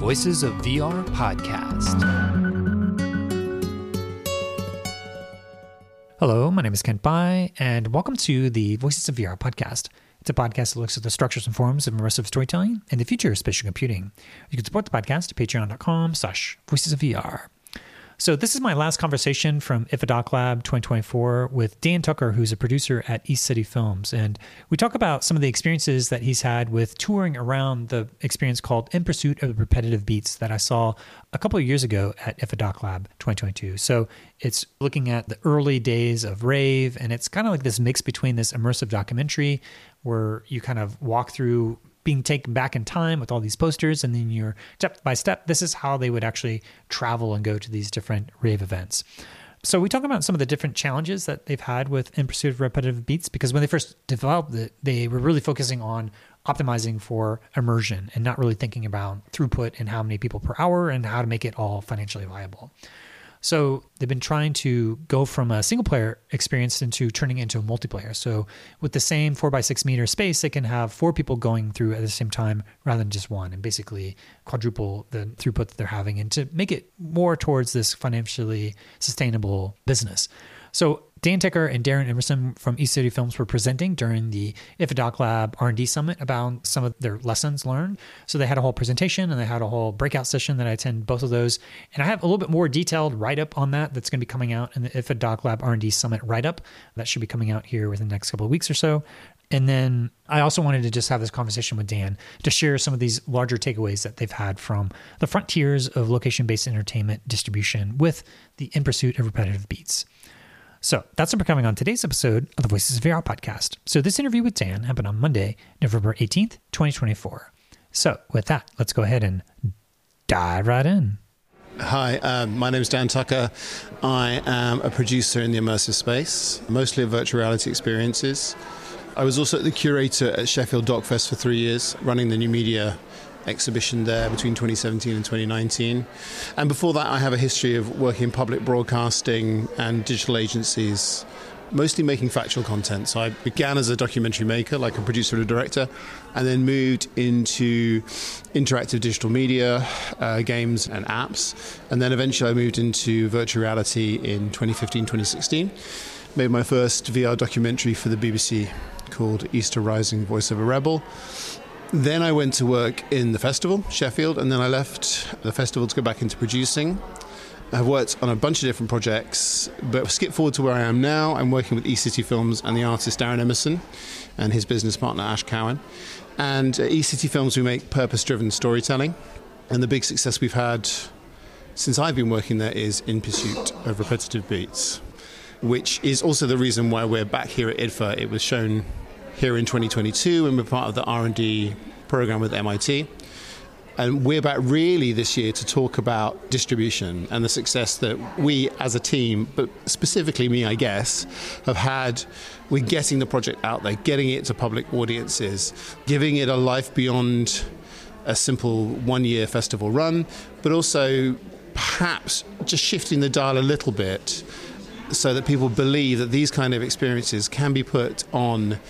Voices of VR podcast. Hello, my name is Kent Bai, and welcome to the Voices of VR podcast. It's a podcast that looks at the structures and forms of immersive storytelling and the future of spatial computing. You can support the podcast at patreon.com/voices of VR. So this is my last conversation from IFA Lab 2024 with Dan Tucker, who's a producer at East City Films. And we talk about some of the experiences that he's had with touring around the experience called In Pursuit of Repetitive Beats that I saw a couple of years ago at IFA Lab 2022. So it's looking at the early days of rave, and it's kind of like this mix between this immersive documentary where you kind of walk through being taken back in time with all these posters, and then you're step by step, this is how they would actually travel and go to these different rave events. So we talk about some of the different challenges that they've had with In Pursuit of Repetitive Beats, because when they first developed it, they were really focusing on optimizing for immersion and not really thinking about throughput and how many people per hour and how to make it all financially viable. So they've been trying to go from a single player experience into turning into a multiplayer. So with the same 4x6 meter space, they can have 4 people going through at the same time rather than just one, and basically quadruple the throughput that they're having, and to make it more towards this financially sustainable business. So Dan Tucker and Darren Emerson from East City Films were presenting during the IFA Lab R&D Summit about some of their lessons learned. So they had a whole presentation and they had a whole breakout session that I attended both of those. And I have a little bit more detailed write-up on that's going to be coming out in the IFA Lab R&D Summit write-up. That should be coming out here within the next couple of weeks or so. And then I also wanted to just have this conversation with Dan to share some of these larger takeaways that they've had from the frontiers of location-based entertainment distribution with the In Pursuit of Repetitive Beats. So that's what we're coming on today's episode of the Voices of VR podcast. So this interview with Dan happened on Monday, November 18th, 2024. So with that, let's go ahead and dive right in. Hi, my name is Dan Tucker. I am a producer in the immersive space, mostly of virtual reality experiences. I was also the curator at Sheffield DocFest for 3 years, running the new media exhibition there between 2017 and 2019. And before that, I have a history of working in public broadcasting and digital agencies, mostly making factual content. So I began as a documentary maker, like a producer and a director, and then moved into interactive digital media, games and apps. And then eventually I moved into virtual reality in 2015, 2016. Made my first VR documentary for the BBC called Easter Rising, Voice of a Rebel. Then I went to work in the festival, Sheffield, and then I left the festival to go back into producing. I've worked on a bunch of different projects, but skip forward to where I am now. I'm working with East City Films and the artist Darren Emerson and his business partner Ash Cowan. And at East City Films, we make purpose-driven storytelling. And the big success we've had since I've been working there is In Pursuit of Repetitive Beats, which is also the reason why we're back here at IDFA. It was shown here in 2022, and we're part of the R&D program with MIT. And we're back really this year to talk about distribution and the success that we as a team, but specifically me, I guess, have had with getting the project out there, getting it to public audiences, giving it a life beyond a simple one-year festival run, but also perhaps just shifting the dial a little bit so that people believe that these kind of experiences can be put on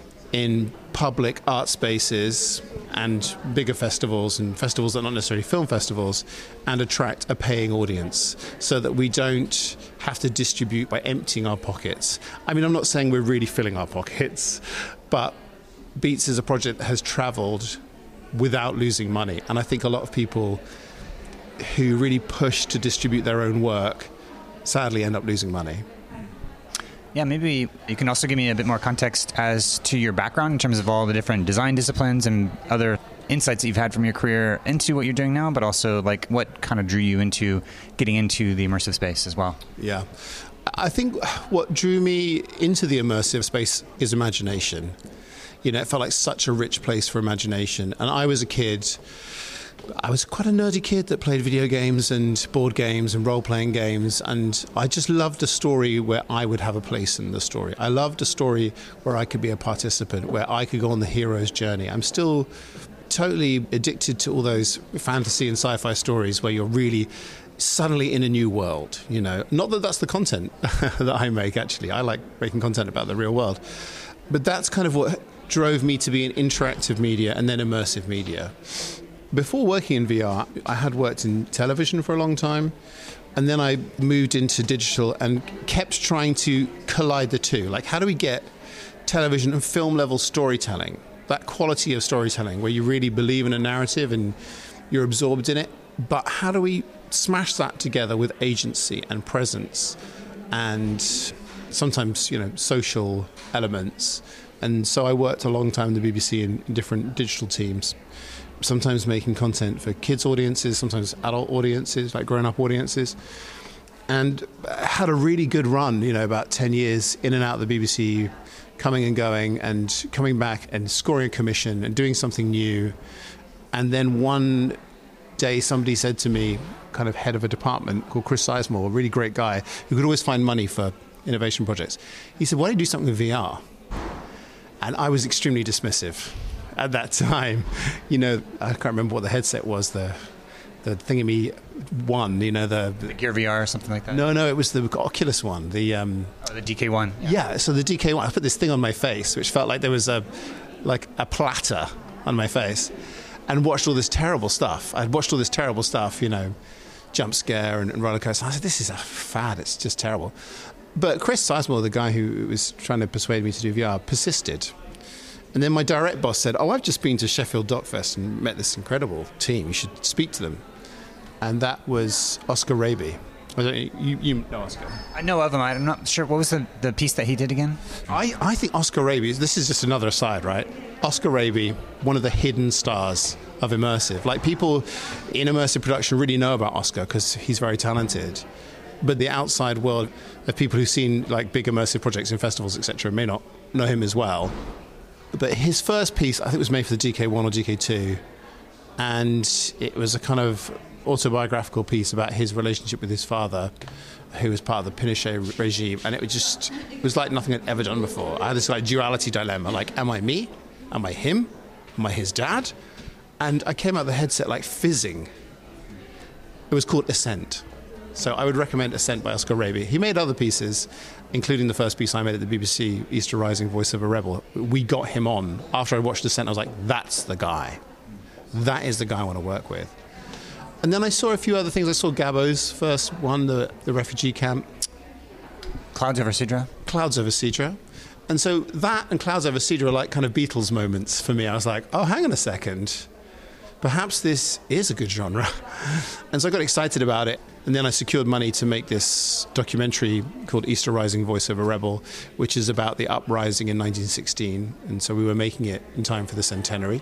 in public art spaces and bigger festivals and festivals that are not necessarily film festivals, and attract a paying audience so that we don't have to distribute by emptying our pockets. I mean, I'm not saying we're really filling our pockets, but Beats is a project that has traveled without losing money. And I think a lot of people who really push to distribute their own work sadly end up losing money. Yeah, maybe you can also give me a bit more context as to your background in terms of all the different design disciplines and other insights that you've had from your career into what you're doing now, but also like what kind of drew you into getting into the immersive space as well. Yeah, I think what drew me into the immersive space is imagination. You know, it felt like such a rich place for imagination. And I was a kid, I was quite a nerdy kid that played video games and board games and role-playing games, and I just loved a story where I would have a place in the story. I loved a story where I could be a participant, where I could go on the hero's journey. I'm still totally addicted to all those fantasy and sci-fi stories where you're really suddenly in a new world, you know. Not that that's the content that I make, actually. I like making content about the real world. But that's kind of what drove me to be in interactive media and then immersive media. Before working in VR, I had worked in television for a long time. And then I moved into digital and kept trying to collide the two. Like, how do we get television and film level storytelling, that quality of storytelling where you really believe in a narrative and you're absorbed in it, but how do we smash that together with agency and presence and sometimes, social elements? And so I worked a long time in the BBC in different digital teams, sometimes making content for kids audiences, sometimes adult audiences, like grown-up audiences, and had a really good run, about 10 years in and out of the BBC, coming and going and coming back and scoring a commission and doing something new. And then one day somebody said to me, kind of head of a department called Chris Sizemore, a really great guy who could always find money for innovation projects. He said, why don't you do something with VR? And I was extremely dismissive at that time. I can't remember what the headset was, the Thingamy one, the Gear VR or something like that? No, it was the Oculus one. The DK1. Yeah, so the DK1, I put this thing on my face, which felt like there was a platter on my face, and watched all this terrible stuff. I'd watched all this terrible stuff, jump scare and roller coaster. I said, this is a fad, it's just terrible. But Chris Sizemore, the guy who was trying to persuade me to do VR, persisted. And then my direct boss said, I've just been to Sheffield DocFest and met this incredible team. You should speak to them. And that was Oscar Raby. You know Oscar. I know of him. I'm not sure. What was the piece that he did again? I think Oscar Raby, this is just another aside, right? Oscar Raby, one of the hidden stars of immersive. Like, people in immersive production really know about Oscar because he's very talented. But the outside world of people who've seen like big immersive projects in festivals, etc., may not know him as well. But his first piece, I think, was made for the DK1 or DK2, and it was a kind of autobiographical piece about his relationship with his father, who was part of the Pinochet regime, and it was like nothing I'd ever done before. I had this duality dilemma, like, am I me? Am I him? Am I his dad? And I came out of the headset fizzing. It was called Ascent. So I would recommend Ascent by Oscar Raby. He made other pieces, including the first piece I made at the BBC, Easter Rising, Voice of a Rebel. We got him on. After I watched Ascent, I was like, that's the guy. That is the guy I want to work with. And then I saw a few other things. I saw Gabo's first one, the refugee camp. Clouds Over Sidra. Clouds Over Sidra. And so that and Clouds Over Sidra are like kind of Beatles moments for me. I was like, oh, hang on a second. Perhaps this is a good genre. And so I got excited about it. And then I secured money to make this documentary called Easter Rising, Voice of a Rebel, which is about the uprising in 1916. And so we were making it in time for the centenary.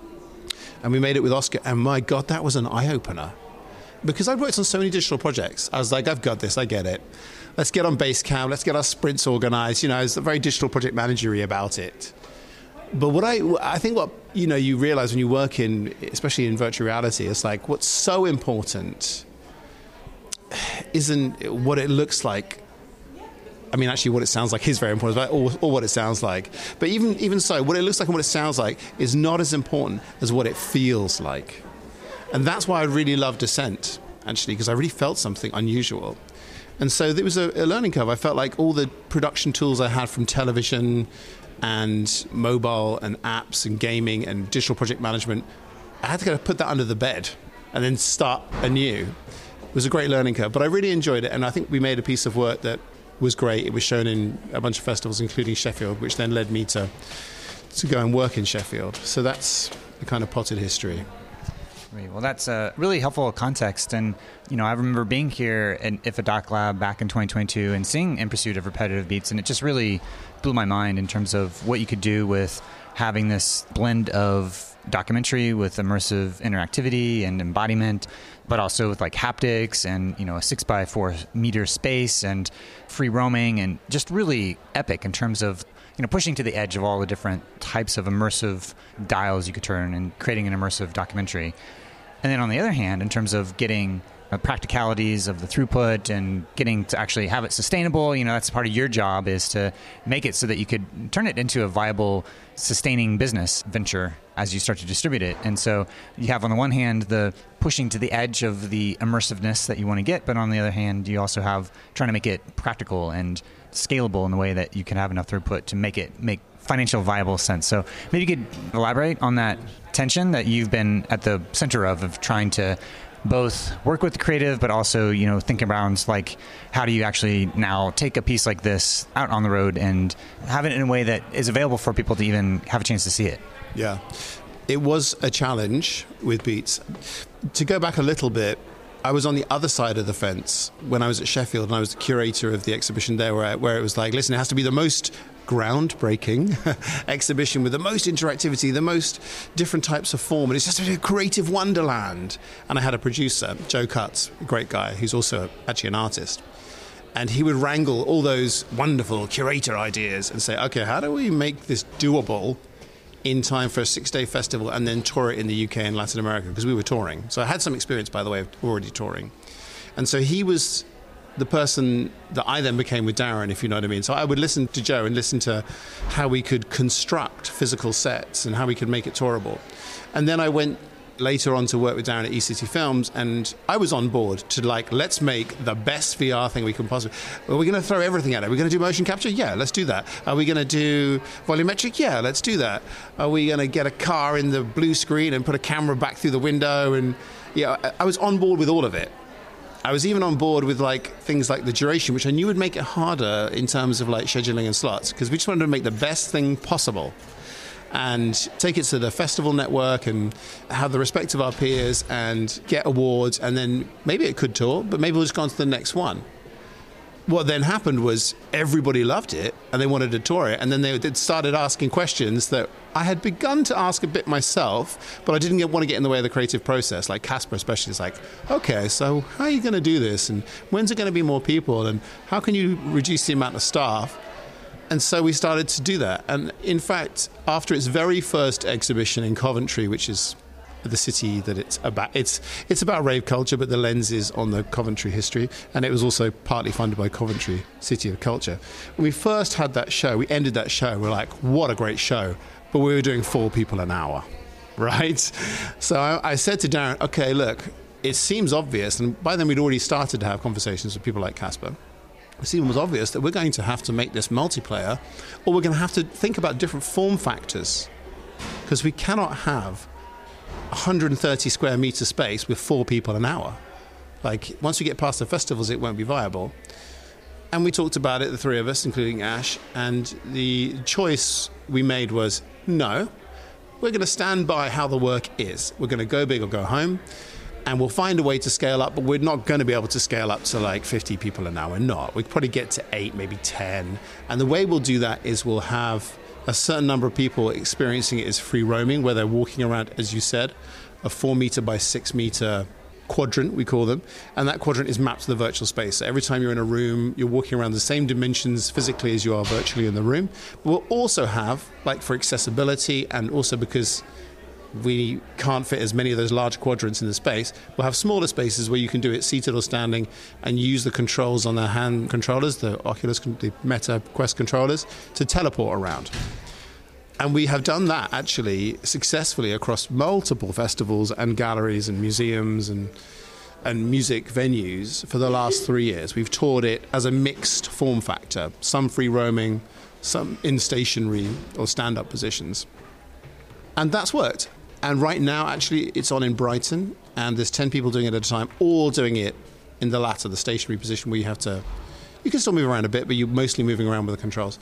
And we made it with Oscar. And my God, that was an eye-opener. Because I'd worked on so many digital projects. I was like, I've got this, I get it. Let's get on Basecamp, let's get our sprints organized. I was very digital project managery about it. But what I think what you realize when you work especially in virtual reality, it's like what's so important isn't what it looks like. I mean, actually, what it sounds like is very important, or what it sounds like. But even so, what it looks like and what it sounds like is not as important as what it feels like. And that's why I really loved Ascent, actually, because I really felt something unusual. And so there was a learning curve. I felt like all the production tools I had from television and mobile and apps and gaming and digital project management, I had to kind of put that under the bed and then start anew. It was a great learning curve, but I really enjoyed it, and I think we made a piece of work that was great. It was shown in a bunch of festivals, including Sheffield, which then led me to go and work in Sheffield. So that's the kind of potted history. Great. Well, that's a really helpful context. And, I remember being here at IFA Doc Lab back in 2022 and seeing In Pursuit of Repetitive Beats, and it just really blew my mind in terms of what you could do with having this blend of documentary with immersive interactivity and embodiment, but also with like haptics and, a 6x4 meter space and free roaming, and just really epic in terms of, pushing to the edge of all the different types of immersive dials you could turn and creating an immersive documentary. And then on the other hand, in terms of getting practicalities of the throughput and getting to actually have it sustainable, that's part of your job, is to make it so that you could turn it into a viable, sustaining business venture as you start to distribute it. And so you have on the one hand the pushing to the edge of the immersiveness that you want to get, but on the other hand you also have trying to make it practical and scalable in the way that you can have enough throughput to make financial viable sense. So maybe you could elaborate on that tension that you've been at the center of trying to both work with the creative, but also, think around like, how do you actually now take a piece like this out on the road and have it in a way that is available for people to even have a chance to see it? Yeah. It was a challenge with Beats. To go back a little bit, I was on the other side of the fence when I was at Sheffield, and I was the curator of the exhibition there where it was like, listen, it has to be the most groundbreaking exhibition with the most interactivity, the most different types of form, and it's just a creative wonderland. And I had a producer, Joe Cutts, a great guy, who's also actually an artist. And he would wrangle all those wonderful curator ideas and say, okay, how do we make this doable in time for a 6-day festival and then tour it in the UK and Latin America? Because we were touring. So I had some experience, by the way, of already touring. And so he was the person that I then became with Darren, if you know what I mean. So I would listen to Joe and listen to how we could construct physical sets and how we could make it tourable. And then I went later on to work with Darren at eCity Films, and I was on board to let's make the best VR thing we can possibly. Are we going to throw everything at it? Are we going to do motion capture? Yeah, let's do that. Are we going to do volumetric? Yeah, let's do that. Are we going to get a car in the blue screen and put a camera back through the window? And I was on board with all of it. I was even on board with things like the duration, which I knew would make it harder in terms of scheduling and slots, because we just wanted to make the best thing possible and take it to the festival network and have the respect of our peers and get awards, and then maybe it could tour, but maybe we'll just go on to the next one. What then happened was everybody loved it and they wanted to tour it, and then they started asking questions that I had begun to ask a bit myself, but I didn't want to get in the way of the creative process. Like Casper especially is like, okay, so how are you going to do this, and when's it going to be more people, and how can you reduce the amount of staff? And so we started to do that. And in fact, after its very first exhibition in Coventry, which is the city that it's about rave culture, but the lens is on the Coventry history, and it was also partly funded by Coventry City of Culture. When we first had that show, we ended that show, we're like, what a great show, but we were doing 4 people an hour, right? So I said to Darren, okay, look, it seems obvious, and by then we'd already started to have conversations with people like Casper. It seemed obvious that we're going to have to make this multiplayer, or we're going to have to think about different form factors, because we cannot have 130 square meter space with 4 people an hour. Once we get past the festivals, it won't be viable. And we talked about it, the 3 of us, including Ash, and the choice we made was, no, we're going to stand by how the work is. We're going to go big or go home, and we'll find a way to scale up, but we're not going to be able to scale up to 50 people an hour. We're not. We'd probably get to 8, maybe 10. And the way we'll do that is we'll have a certain number of people experiencing it as free roaming, where they're walking around, as you said, a 4 meter by 6 meter quadrant, we call them, and that quadrant is mapped to the virtual space. So every time you're in a room, you're walking around the same dimensions physically as you are virtually in the room. But we'll also have, for accessibility, and also because we can't fit as many of those large quadrants in the space, we'll have smaller spaces where you can do it seated or standing and use the controls on the hand controllers, the Oculus, the Meta Quest controllers, to teleport around. And we have done that actually successfully across multiple festivals and galleries and museums and music venues for the last 3 years. We've toured it as a mixed form factor, some free roaming, some in stationary or stand-up positions. And that's worked. And right now, actually, it's on in Brighton, and there's 10 people doing it at a time, all doing it in the latter, the stationary position, where you can still move around a bit, but you're mostly moving around with the controls.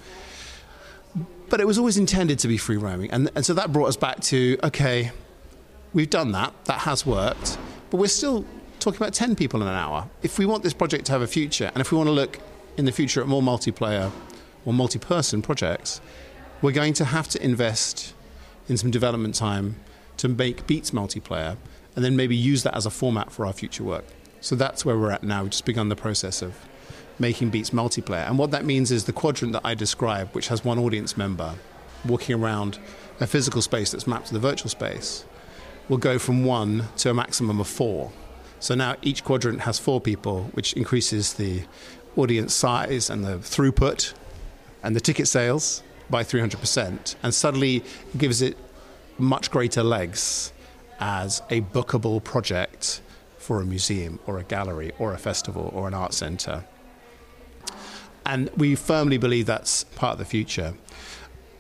But it was always intended to be free roaming. And so that brought us back to, okay, we've done that has worked, but we're still talking about 10 people in an hour. If we want this project to have a future, and if we want to look in the future at more multiplayer or multi-person projects, we're going to have to invest in some development time to make Beats multiplayer, and then maybe use that as a format for our future work. So that's where we're at now. We've just begun the process of making Beats multiplayer. And what that means is the quadrant that I described, which has one audience member walking around a physical space that's mapped to the virtual space, will go from 1 to a maximum of 4. So now each quadrant has 4 people, which increases the audience size and the throughput and the ticket sales by 300%, and suddenly gives it much greater legs as a bookable project for a museum or a gallery or a festival or an art centre. And we firmly believe that's part of the future.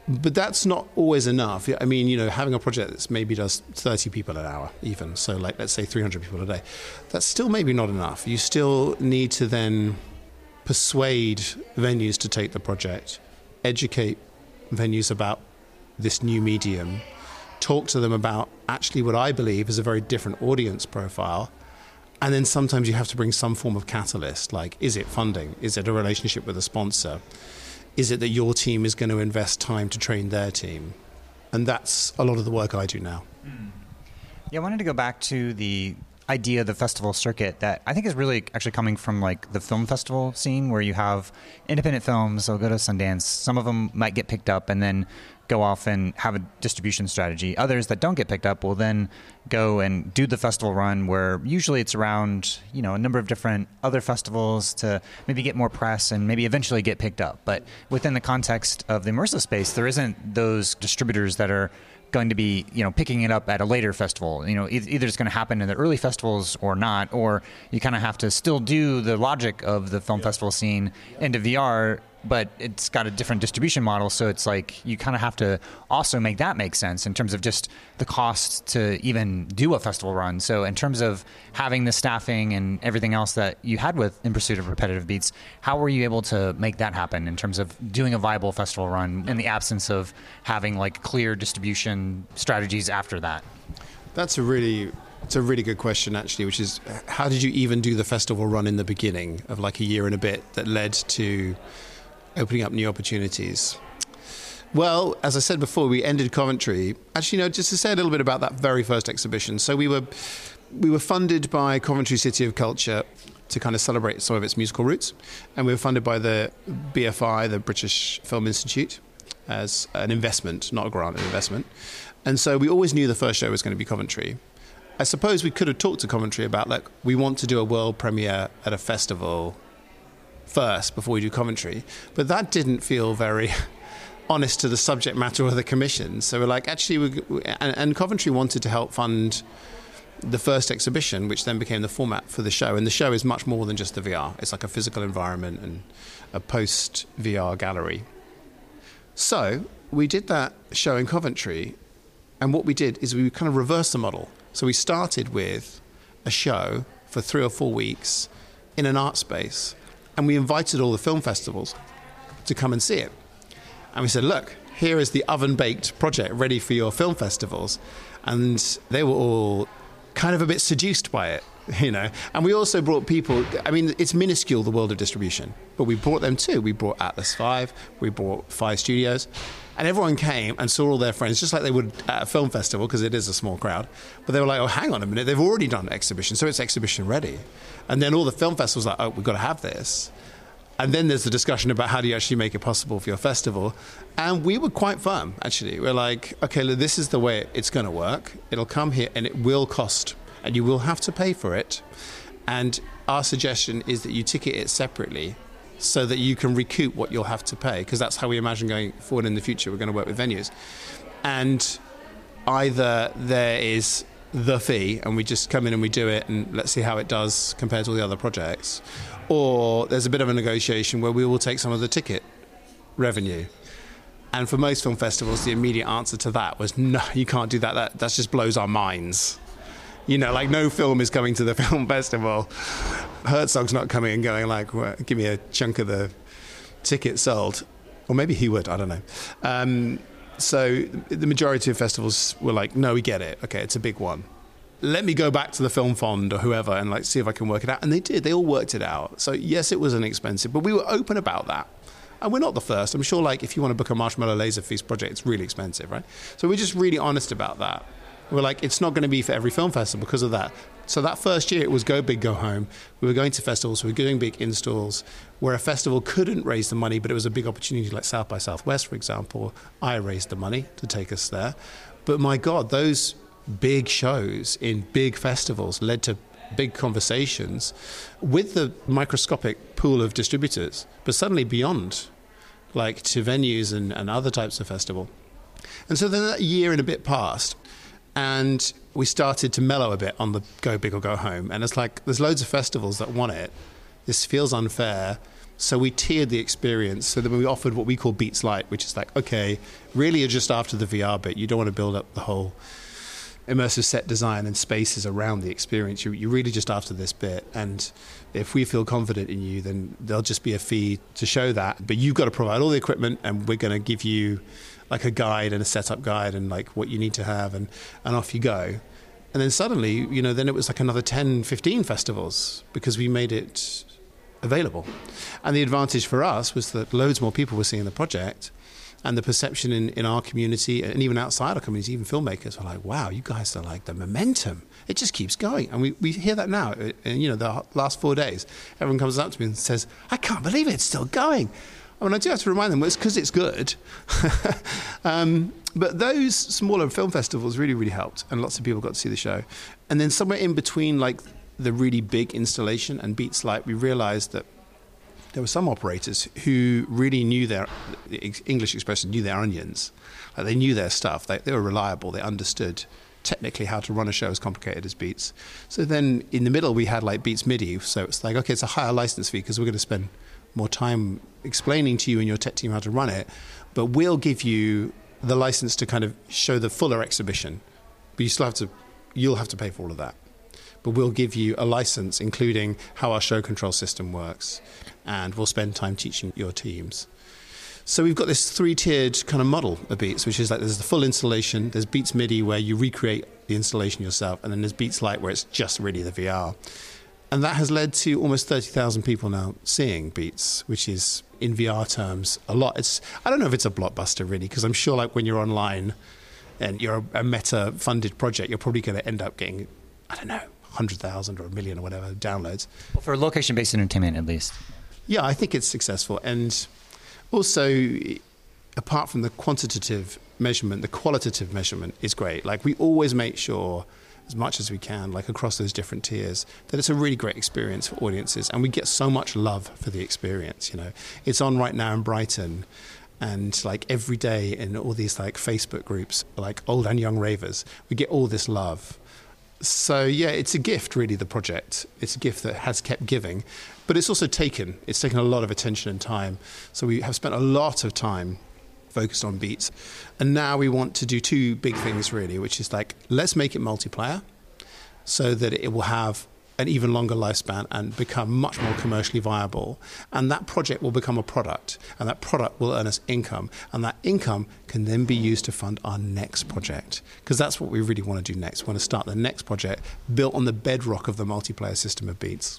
But that's not always enough. I mean, having a project that's maybe does 30 people an hour even, so like let's say 300 people a day, that's still maybe not enough. You still need to then persuade venues to take the project, educate venues about this new medium, talk to them about actually what I believe is a very different audience profile. And then sometimes you have to bring some form of catalyst, like is it funding? Is it a relationship with a sponsor? Is it that your team is going to invest time to train their team? And that's a lot of the work I do now. Yeah, I wanted to go back to the idea of the festival circuit that I think is really actually coming from like the film festival scene, where you have independent films, they'll go to Sundance. Some of them might get picked up and then go off and have a distribution strategy. Others that don't get picked up will then go and do the festival run, where usually it's around, a number of different other festivals to maybe get more press and maybe eventually get picked up. But within the context of the immersive space, there isn't those distributors that are going to be, picking it up at a later festival. Either it's going to happen in the early festivals or not, or you kind of have to still do the logic of the film festival scene into VR, but it's got a different distribution model. So it's like you kind of have to also make that make sense in terms of just the cost to even do a festival run. So in terms of having the staffing and everything else that you had with In Pursuit of Repetitive Beats, how were you able to make that happen in terms of doing a viable festival run in the absence of having like clear distribution strategies after that? It's a really good question, actually, which is how did you even do the festival run in the beginning of like a year and a bit that led to opening up new opportunities? Well, as I said before, we ended Coventry. Actually, just to say a little bit about that very first exhibition. So we were funded by Coventry City of Culture to kind of celebrate some of its musical roots. And we were funded by the BFI, the British Film Institute, as an investment, not a grant, an investment. And so we always knew the first show was going to be Coventry. I suppose we could have talked to Coventry about, like, we want to do a world premiere at a festival first before we do Coventry, but that didn't feel very honest to the subject matter of the commission. So we're like, actually, and Coventry wanted to help fund the first exhibition, which then became the format for the show. And the show is much more than just the VR. It's like a physical environment and a post-VR gallery. So we did that show in Coventry, and what we did is we kind of reversed the model. So we started with a show for 3 or 4 weeks in an art space, and we invited all the film festivals to come and see it. And we said, look, here is the oven-baked project ready for your film festivals. And they were all kind of a bit seduced by it, And we also brought people, it's minuscule, the world of distribution, but we brought them too. We brought Atlas 5, we brought 5 Studios, and everyone came and saw all their friends, just like they would at a film festival, because it is a small crowd. But they were like, oh, hang on a minute, they've already done an exhibition, so it's exhibition ready. And then all the film festivals like, oh, we've got to have this. And then there's the discussion about how do you actually make it possible for your festival. And we were quite firm, actually. We're like, okay, look, this is the way it's going to work. It'll come here and it will cost, and you will have to pay for it. And our suggestion is that you ticket it separately so that you can recoup what you'll have to pay, because that's how we imagine going forward in the future. We're going to work with venues. And either there is the fee and we just come in and we do it and let's see how it does compared to all the other projects, or there's a bit of a negotiation where we will take some of the ticket revenue. And for most film festivals, the immediate answer to that was, no, you can't do that. That just blows our minds. Like no film is coming to the film festival. Herzog's not coming and going like, well, give me a chunk of the ticket sold. Or maybe he would, I don't know. So the majority of festivals were like, no, we get it. Okay, it's a big one. Let me go back to the Film Fund or whoever and like see if I can work it out. And they did. They all worked it out. So yes, it was inexpensive, but we were open about that. And we're not the first. I'm sure like if you want to book a Marshmallow Laser Feast project, it's really expensive, right? So we're just really honest about that. We're like, it's not going to be for every film festival because of that. So that first year, it was go big, go home. We were going to festivals, we were doing big installs where a festival couldn't raise the money, but it was a big opportunity, like South by Southwest, for example. I raised the money to take us there. But my God, those big shows in big festivals led to big conversations with the microscopic pool of distributors, but suddenly beyond, like to venues and other types of festival. And so then that year and a bit passed, and we started to mellow a bit on the go big or go home. And it's like, there's loads of festivals that want it. This feels unfair. So we tiered the experience. So then we offered what we call Beats Lite, which is like, okay, really you're just after the VR bit. You don't want to build up the whole immersive set design and spaces around the experience. You're really just after this bit. And if we feel confident in you, then there'll just be a fee to show that. But you've got to provide all the equipment, and we're going to give you like a guide and a setup guide and like what you need to have, and off you go. And then suddenly, then it was like another 10, 15 festivals because we made it available. And the advantage for us was that loads more people were seeing the project. And the perception in our community, and even outside our community, even filmmakers, were like, wow, you guys are like the momentum. It just keeps going. And we hear that now. And, the last 4 days, everyone comes up to me and says, I can't believe it's still going. I mean, I do have to remind them, well, it's because it's good. But those smaller film festivals really, really helped. And lots of people got to see the show. And then somewhere in between, like, the really big installation and Beats Lite, we realized that there were some operators who really knew their, English expression, knew their onions. Like they knew their stuff. They were reliable. They understood technically how to run a show as complicated as Beats. So then in the middle, we had like Beats MIDI. So it's like, okay, it's a higher license fee because we're going to spend more time explaining to you and your tech team how to run it. But we'll give you the license to kind of show the fuller exhibition. But you'll have to pay for all of that. But we'll give you a license, including how our show control system works, and we'll spend time teaching your teams. So we've got this 3-tiered kind of model of Beats, which is like there's the full installation, there's Beats MIDI where you recreate the installation yourself, and then there's Beats Lite where it's just really the VR. And that has led to almost 30,000 people now seeing Beats, which is, in VR terms, a lot. I don't know if it's a blockbuster, really, because I'm sure like when you're online and you're a Meta-funded project, you're probably going to end up getting, I don't know, 100,000 or 1 million or whatever downloads. Well, for location-based entertainment, at least. Yeah, I think it's successful. And also, apart from the quantitative measurement, the qualitative measurement is great. Like, we always make sure, as much as we can, like across those different tiers, that it's a really great experience for audiences. And we get so much love for the experience, It's on right now in Brighton. And like every day in all these like Facebook groups, like old and young ravers, we get all this love. So, yeah, it's a gift, really, the project. It's a gift that has kept giving. But it's also taken a lot of attention and time. So we have spent a lot of time focused on Beats. And now we want to do 2 big things, really, which is like, let's make it multiplayer so that it will have an even longer lifespan and become much more commercially viable. And that project will become a product, and that product will earn us income, and that income can then be used to fund our next project, because that's what we really want to do next. We want to start the next project built on the bedrock of the multiplayer system of Beats.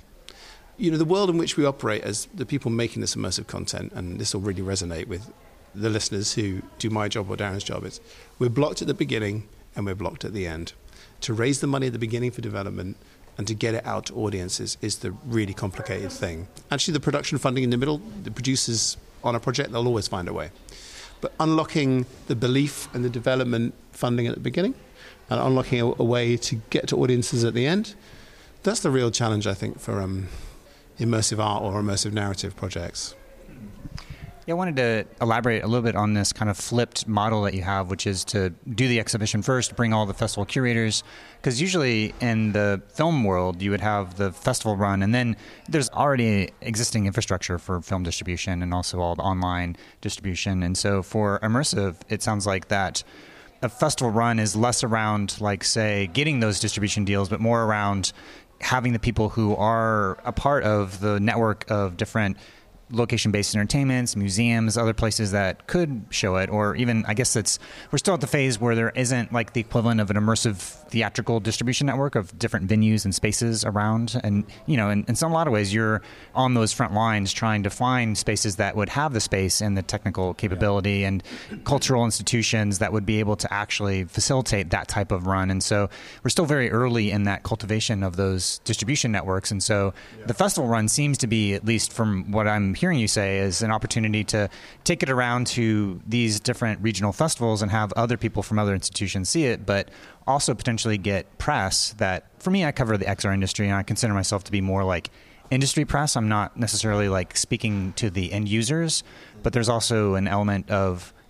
The world in which we operate as the people making this immersive content, and this will really resonate with the listeners who do my job or Darren's job, is we're blocked at the beginning and we're blocked at the end. To raise the money at the beginning for development and to get it out to audiences is the really complicated thing. Actually, the production funding in the middle, the producers on a project, they'll always find a way. But unlocking the belief and the development funding at the beginning and unlocking a way to get to audiences at the end, that's the real challenge, I think, for immersive art or immersive narrative projects. Yeah, I wanted to elaborate a little bit on this kind of flipped model that you have, which is to do the exhibition first, bring all the festival curators, because usually in the film world, you would have the festival run, and then there's already existing infrastructure for film distribution and also all the online distribution. And so for immersive, it sounds like that a festival run is less around, like, say, getting those distribution deals, but more around having the people who are a part of the network of different location-based entertainments, museums, other places that could show it, or even, I guess we're still at the phase where there isn't like the equivalent of an immersive theatrical distribution network of different venues and spaces around. And, in some lot of ways, you're on those front lines trying to find spaces that would have the space and the technical capability and cultural institutions that would be able to actually facilitate that type of run. And so we're still very early in that cultivation of those distribution networks. And so the festival run seems to be, at least from what I'm hearing you say, is an opportunity to take it around to these different regional festivals and have other people from other institutions see it, but also potentially get press that, for me, I cover the XR industry and I consider myself to be more like industry press. I'm not necessarily like speaking to the end users, but there's also an element of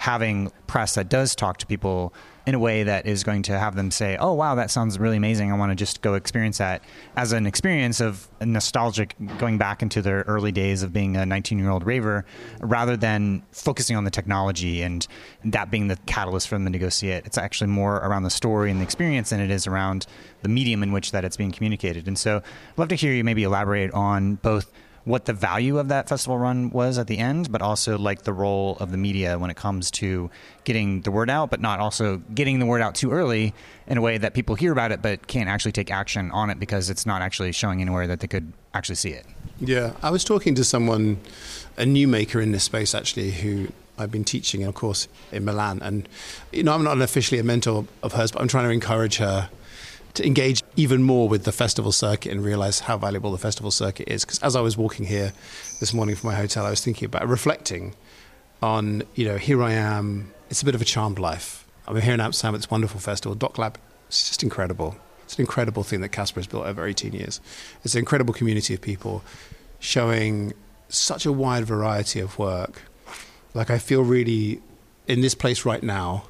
having press that does talk to people in a way that is going to have them say, oh, wow, that sounds really amazing. I want to just go experience that, as an experience of nostalgic going back into their early days of being a 19-year-old raver, rather than focusing on the technology and that being the catalyst for them to go see it. It's actually more around the story and the experience than it is around the medium in which that it's being communicated. And so I'd love to hear you maybe elaborate on both what the value of that festival run was at the end, but also like the role of the media when it comes to getting the word out, but not also getting the word out too early in a way that people hear about it but can't actually take action on it because it's not actually showing anywhere that they could actually see it. Yeah, I was talking to someone, a new maker in this space actually, who I've been teaching a course in Milan. And, I'm not officially a mentor of hers, but I'm trying to encourage her to engage even more with the festival circuit and realize how valuable the festival circuit is. Because as I was walking here this morning from my hotel, I was thinking about reflecting on, here I am. It's a bit of a charmed life. I'm here in Amsterdam at this wonderful festival. Doc Lab, it's just incredible. It's an incredible thing that Casper has built over 18 years. It's an incredible community of people showing such a wide variety of work. Like, I feel really, in this place right now,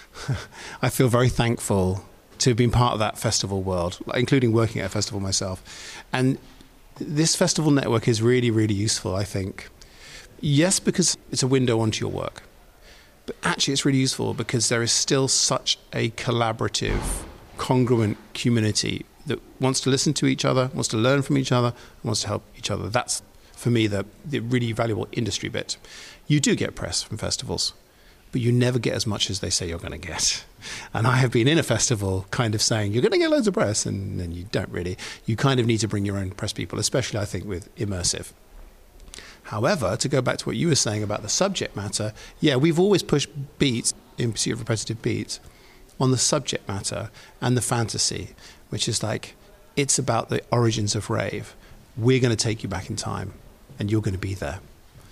I feel very thankful to have been part of that festival world, including working at a festival myself. And this festival network is really, really useful, I think. Yes, because it's a window onto your work. But actually, it's really useful because there is still such a collaborative, congruent community that wants to listen to each other, wants to learn from each other, and wants to help each other. That's, for me, the really valuable industry bit. You do get press from festivals, but you never get as much as they say you're going to get. And I have been in a festival kind of saying, you're going to get loads of press, and then you don't really. You kind of need to bring your own press people, especially, I think, with immersive. However, to go back to what you were saying about the subject matter, yeah, we've always pushed beats, in pursuit of repetitive beats, on the subject matter and the fantasy, which is like, it's about the origins of rave. We're going to take you back in time, and you're going to be there.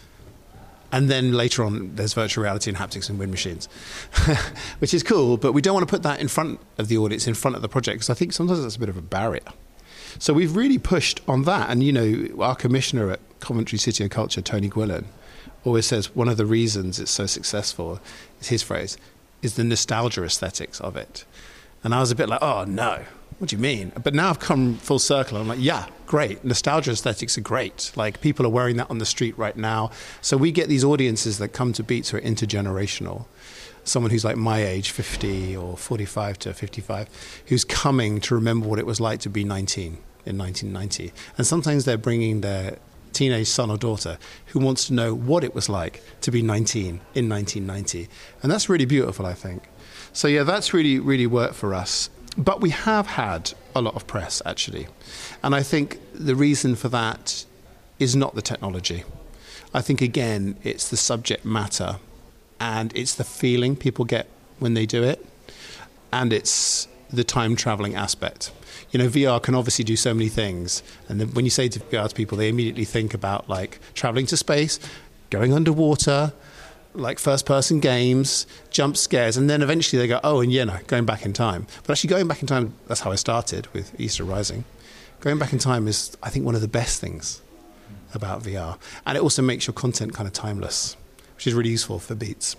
And then later on, there's virtual reality and haptics and wind machines, which is cool. But we don't want to put that in front of the audience, in front of the project, because I think sometimes that's a bit of a barrier. So we've really pushed on that. And, our commissioner at Coventry City of Culture, Tony Gwillan, always says one of the reasons it's so successful, is his phrase, is the nostalgia aesthetics of it. And I was a bit like, oh, no. What do you mean? But now I've come full circle. I'm like, yeah, great. Nostalgia aesthetics are great. Like, people are wearing that on the street right now. So we get these audiences that come to Beats who are intergenerational. Someone who's like my age, 50 or 45 to 55, who's coming to remember what it was like to be 19 in 1990. And sometimes they're bringing their teenage son or daughter who wants to know what it was like to be 19 in 1990. And that's really beautiful, I think. So, yeah, that's really, really worked for us. But we have had a lot of press, actually. And I think the reason for that is not the technology. I think, again, it's the subject matter and it's the feeling people get when they do it. And it's the time traveling aspect. VR can obviously do so many things. And then when you say to VR to people, they immediately think about like traveling to space, going underwater, like first-person games, jump scares, and then eventually they go, going back in time. But actually going back in time, that's how I started with Easter Rising. Going back in time is, I think, one of the best things about VR. And it also makes your content kind of timeless, which is really useful for Beats.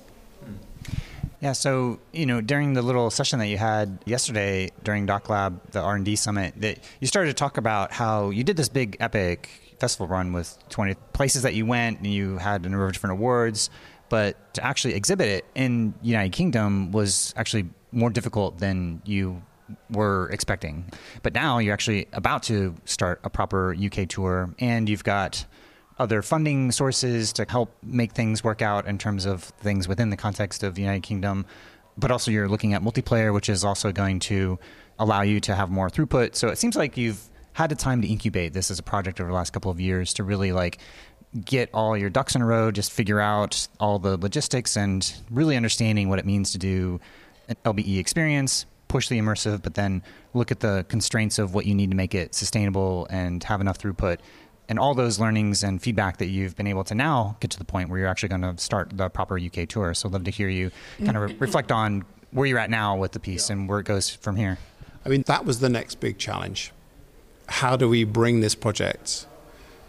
Yeah, so, during the little session that you had yesterday during Doc Lab, the R&D Summit, that you started to talk about how you did this big, epic festival run with 20 places that you went, and you had a number of different awards. But to actually exhibit it in United Kingdom was actually more difficult than you were expecting. But now you're actually about to start a proper UK tour, and you've got other funding sources to help make things work out in terms of things within the context of the United Kingdom. But also you're looking at multiplayer, which is also going to allow you to have more throughput. So it seems like you've had the time to incubate this as a project over the last couple of years to really get all your ducks in a row, just figure out all the logistics and really understanding what it means to do an LBE experience, push the immersive, but then look at the constraints of what you need to make it sustainable and have enough throughput. And all those learnings and feedback that you've been able to now get to the point where you're actually going to start the proper UK tour. So I'd love to hear you kind of reflect on where you're at now with the piece and where it goes from here. I mean, that was the next big challenge. How do we bring this project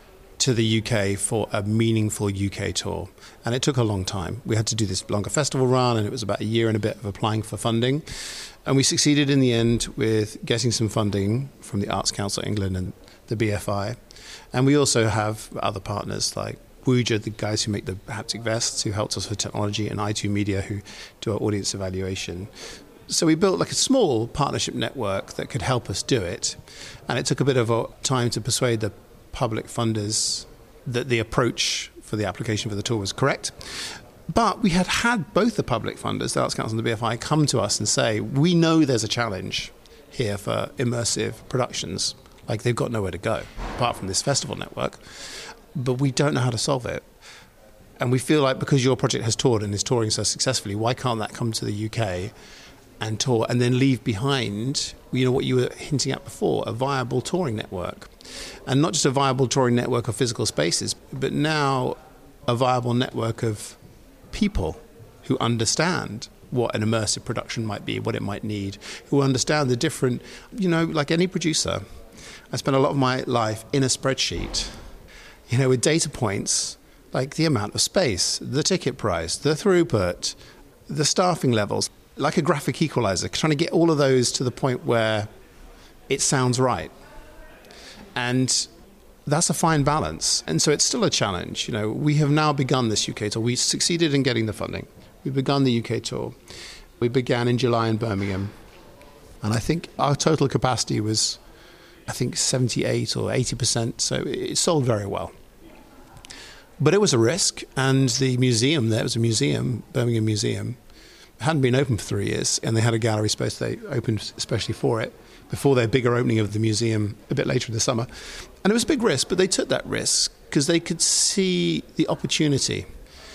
to the UK for a meaningful UK tour. And it took a long time. We had to do this longer festival run, and it was about a year and a bit of applying for funding. And we succeeded in the end with getting some funding from the Arts Council England and the BFI. And we also have other partners like Wooja, the guys who make the haptic vests, who helped us with technology, and i2 Media, who do our audience evaluation. So we built like a small partnership network that could help us do it. And it took a bit of time to persuade the public funders that the approach for the application for the tour was correct. But we had both the public funders, the Arts Council and the BFI, come to us and say, we know there's a challenge here for immersive productions. Like, they've got nowhere to go, apart from this festival network. But we don't know how to solve it. And we feel like because your project has toured and is touring so successfully, why can't that come to the UK and tour and then leave behind, what you were hinting at before, a viable touring network? And not just a viable touring network of physical spaces, but now a viable network of people who understand what an immersive production might be, what it might need, who understand the different, like any producer. I spent a lot of my life in a spreadsheet, with data points like the amount of space, the ticket price, the throughput, the staffing levels, like a graphic equalizer, trying to get all of those to the point where it sounds right. And that's a fine balance. And so it's still a challenge. We have now begun this UK tour. We succeeded in getting the funding. We've begun the UK tour. We began in July in Birmingham. And I think our total capacity was, 78 or 80%. So it sold very well. But it was a risk. And the museum there, it was a museum, Birmingham Museum, hadn't been open for 3 years. And they had a gallery space they opened especially for it, before their bigger opening of the museum a bit later in the summer. And it was a big risk, but they took that risk because they could see the opportunity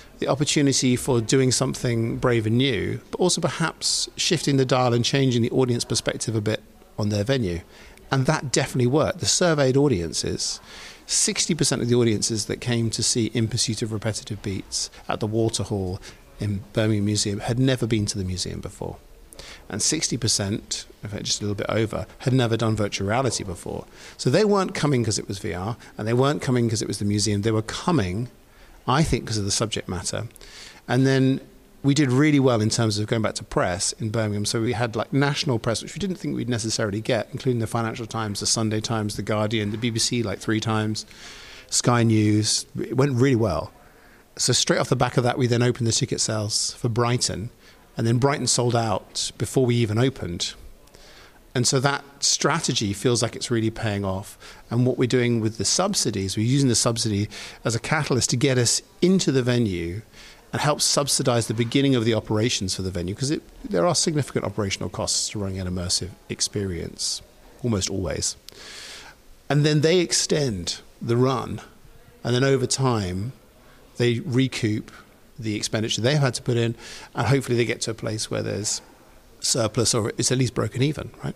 for doing something brave and new, but also perhaps shifting the dial and changing the audience perspective a bit on their venue. And that definitely worked. The surveyed audiences, 60% of the audiences that came to see In Pursuit of Repetitive Beats at the Waterhall in Birmingham Museum had never been to the museum before. And 60%, in fact just a little bit over, had never done virtual reality before. So they weren't coming because it was VR, and they weren't coming because it was the museum. They were coming, I think, because of the subject matter. And then we did really well in terms of going back to press in Birmingham. So we had like national press, which we didn't think we'd necessarily get, including the Financial Times, the Sunday Times, the Guardian, the BBC like 3 times, Sky News. It went really well. So straight off the back of that, we then opened the ticket sales for Brighton. And then Brighton sold out before we even opened. And so that strategy feels like it's really paying off. And what we're doing with the subsidies, we're using the subsidy as a catalyst to get us into the venue and help subsidize the beginning of the operations for the venue, because there are significant operational costs to running an immersive experience, almost always. And then they extend the run, and then over time, they recoup the expenditure they've had to put in, and hopefully they get to a place where there's surplus or it's at least broken even, right?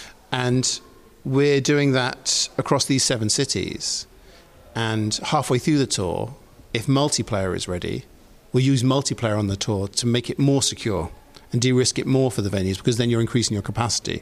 And we're doing that across these 7 cities. And halfway through the tour, if multiplayer is ready, we'll use multiplayer on the tour to make it more secure and de-risk it more for the venues, because then you're increasing your capacity.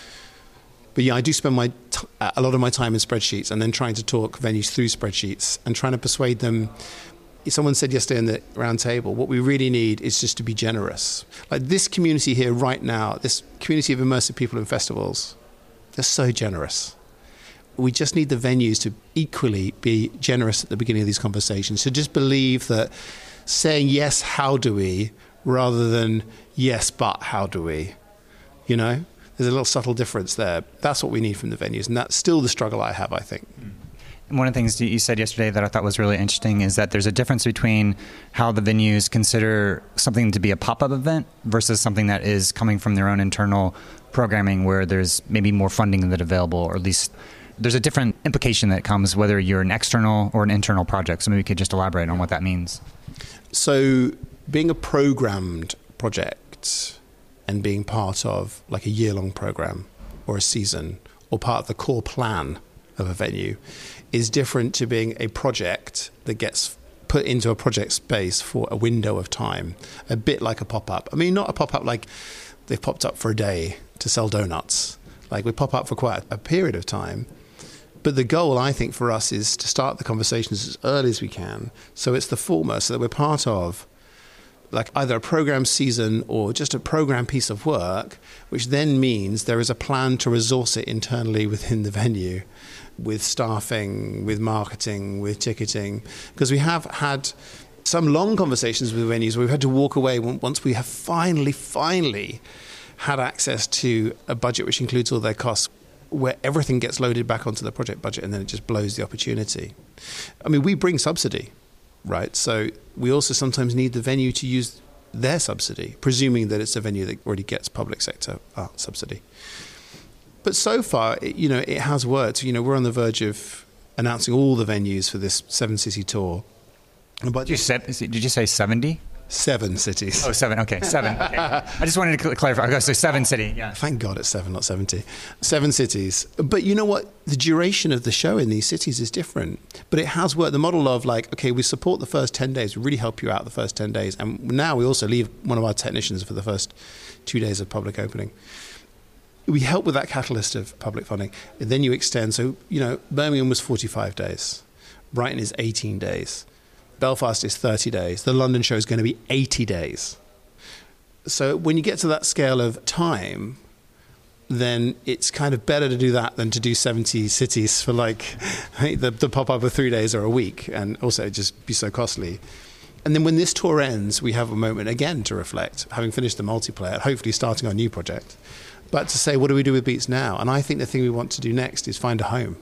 But yeah, I do spend a lot of my time in spreadsheets and then trying to talk venues through spreadsheets and trying to persuade them. Someone said yesterday in the round table, what we really need is just to be generous. Like this community here right now, this community of immersive people in festivals, they're so generous. We just need the venues to equally be generous at the beginning of these conversations. So just believe that saying, yes, how do we, rather than, yes, but how do we? There's a little subtle difference there. That's what we need from the venues. And that's still the struggle I have, I think. One of the things you said yesterday that I thought was really interesting is that there's a difference between how the venues consider something to be a pop-up event versus something that is coming from their own internal programming, where there's maybe more funding that's available, or at least there's a different implication that comes whether you're an external or an internal project. So maybe we could just elaborate on what that means. So being a programmed project and being part of like a year-long program or a season or part of the core plan of a venue is different to being a project that gets put into a project space for a window of time, a bit like a pop-up. I mean, not a pop-up like they've popped up for a day to sell donuts. Like we pop up for quite a period of time, But the goal, I think, for us is to start the conversations as early as we can. So it's the former, so that we're part of like either a program season or just a program piece of work, which then means there is a plan to resource it internally within the venue with staffing, with marketing, with ticketing. Because we have had some long conversations with venues where we've had to walk away once we have finally had access to a budget which includes all their costs, where everything gets loaded back onto the project budget and then it just blows the opportunity. I mean, we bring subsidy, right? So we also sometimes need the venue to use their subsidy, presuming that it's a venue that already gets public sector subsidy. But so far, it has worked. We're on the verge of announcing all the venues for this 7-city tour. But Did you say 70? 7 cities. Oh, 7. Okay, 7. Okay. I just wanted to clarify. Okay, so 7 city. Yeah. Thank God it's 7, not 70. 7 cities. But you know what? The duration of the show in these cities is different. But it has worked. The model of like, okay, we support the first 10 days. We really help you out the first 10 days. And now we also leave one of our technicians for the first 2 days of public opening. We help with that catalyst of public funding. And then you extend. So, Birmingham was 45 days. Brighton is 18 days. Belfast is 30 days. The London show is going to be 80 days. So when you get to that scale of time, then it's kind of better to do that than to do 70 cities for like the pop-up of 3 days or a week, and also it'd just be so costly. And then when this tour ends, we have a moment again to reflect, having finished the multiplayer, hopefully starting our new project, but to say, what do we do with Beats now? And I think the thing we want to do next is find a home.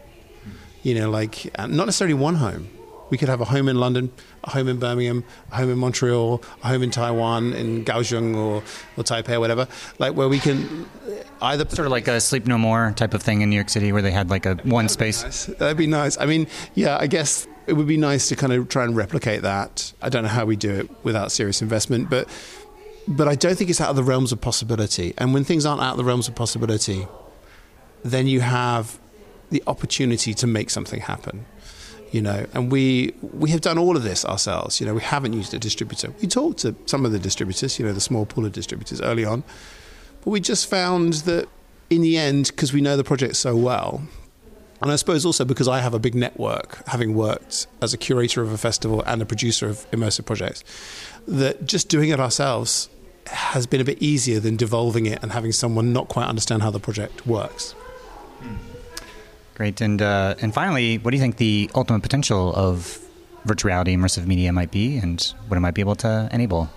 Not necessarily one home. We could have a home in London, a home in Birmingham, a home in Montreal, a home in Taiwan, in Kaohsiung or Taipei or whatever, like where we can either... Sort of like a Sleep No More type of thing in New York City where they had like a one space. Nice. That'd be nice. I mean, yeah, I guess it would be nice to kind of try and replicate that. I don't know how we do it without serious investment, but I don't think it's out of the realms of possibility. And when things aren't out of the realms of possibility, then you have the opportunity to make something happen. And we have done all of this ourselves. We haven't used a distributor. We talked to some of the distributors, the small pool of distributors early on. But we just found that in the end, because we know the project so well, and I suppose also because I have a big network, having worked as a curator of a festival and a producer of immersive projects, that just doing it ourselves has been a bit easier than devolving it and having someone not quite understand how the project works. Great. And finally, what do you think the ultimate potential of virtual reality, immersive media might be, and what it might be able to enable?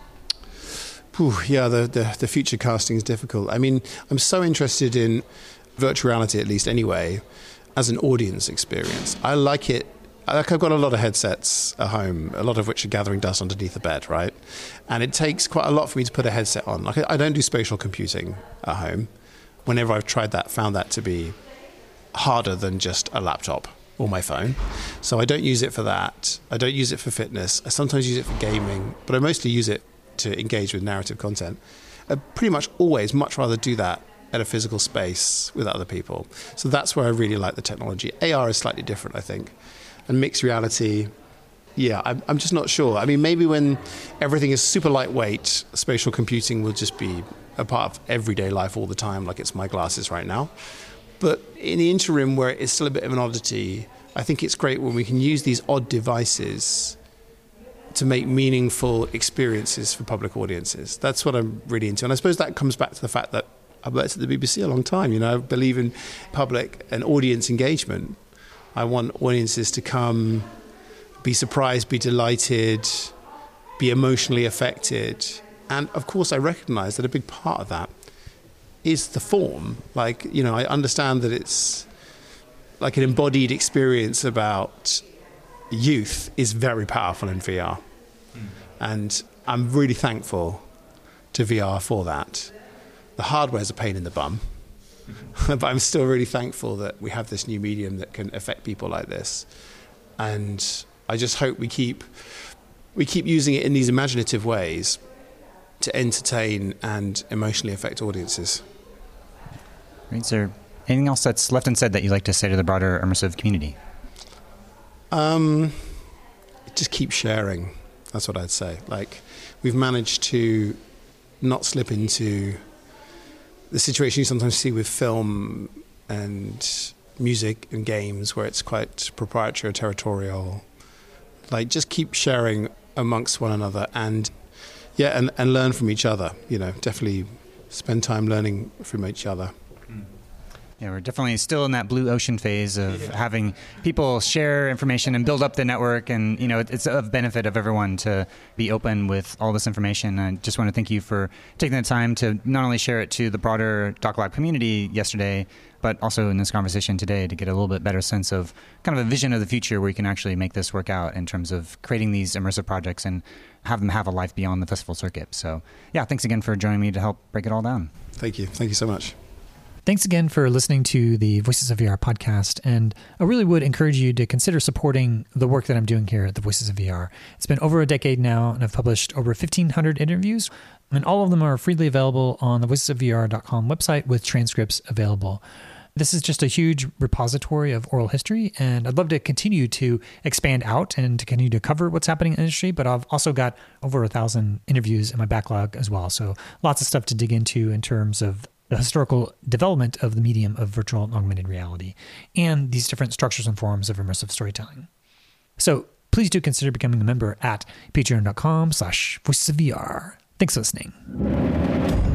The future casting is difficult. I mean, I'm so interested in virtual reality, at least anyway, as an audience experience. I like it. I've got a lot of headsets at home, a lot of which are gathering dust underneath the bed, right? And it takes quite a lot for me to put a headset on. Like, I don't do spatial computing at home. Whenever I've tried that, found that to be harder than just a laptop or my phone. So I don't use it for that. I don't use it for fitness. I sometimes use it for gaming, but I mostly use it to engage with narrative content. I pretty much always much rather do that at a physical space with other people. So that's where I really like the technology. AR is slightly different, I think. And mixed reality, I'm just not sure. I mean, maybe when everything is super lightweight, spatial computing will just be a part of everyday life all the time, like it's my glasses right now. But in the interim, where it's still a bit of an oddity, I think it's great when we can use these odd devices to make meaningful experiences for public audiences. That's what I'm really into. And I suppose that comes back to the fact that I've worked at the BBC a long time. I believe in public and audience engagement. I want audiences to come, be surprised, be delighted, be emotionally affected. And of course, I recognize that a big part of that is the form. I understand that it's like an embodied experience about youth is very powerful in VR. And I'm really thankful to VR for that. The hardware's a pain in the bum, but I'm still really thankful that we have this new medium that can affect people like this. And I just hope we keep using it in these imaginative ways to entertain and emotionally affect audiences. Is there anything else that's left unsaid that you'd like to say to the broader immersive community? Just keep sharing. That's what I'd say. We've managed to not slip into the situation you sometimes see with film and music and games where it's quite proprietary or territorial. Like, just keep sharing amongst one another and learn from each other. Definitely spend time learning from each other. Yeah, we're definitely still in that blue ocean phase of having people share information and build up the network. And, it's of benefit of everyone to be open with all this information. I just want to thank you for taking the time to not only share it to the broader DocLab community yesterday, but also in this conversation today to get a little bit better sense of kind of a vision of the future where you can actually make this work out in terms of creating these immersive projects and have them have a life beyond the festival circuit. So, yeah, thanks again for joining me to help break it all down. Thank you. Thank you so much. Thanks again for listening to the Voices of VR podcast, and I really would encourage you to consider supporting the work that I'm doing here at the Voices of VR. It's been over a decade now, and I've published over 1,500 interviews, and all of them are freely available on the voicesofvr.com website with transcripts available. This is just a huge repository of oral history, and I'd love to continue to expand out and to continue to cover what's happening in the industry, but I've also got over 1,000 interviews in my backlog as well, so lots of stuff to dig into in terms of the historical development of the medium of virtual and augmented reality, and these different structures and forms of immersive storytelling. So please do consider becoming a member at patreon.com/voicesofvr. Thanks for listening.